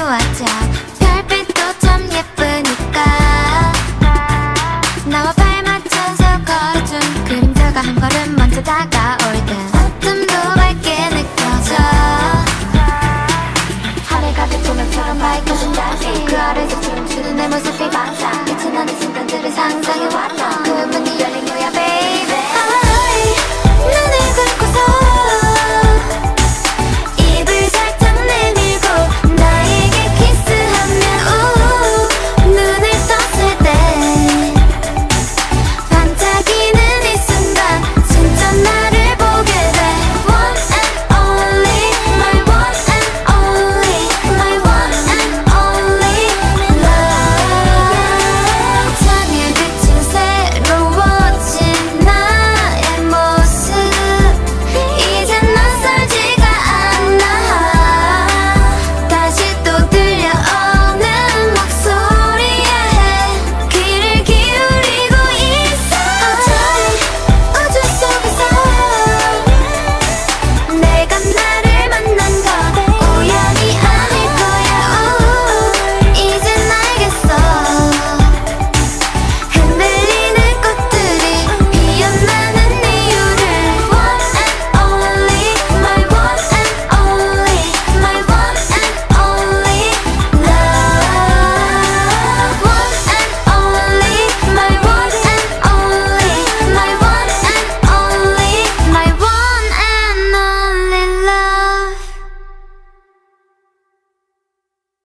놓았죠. 별빛도 참 예쁘니까 나와 발 맞춰서 걸어준 그림자가 한 걸음 먼저 다가올 때 어둠도 밝게 느껴져. 하늘 가득 조명처럼 밝혀진 달빛 그 아래서 춤추는 내 모습이 반사. 빛이 나는 순간들을 상상해왔던 그 문이 열린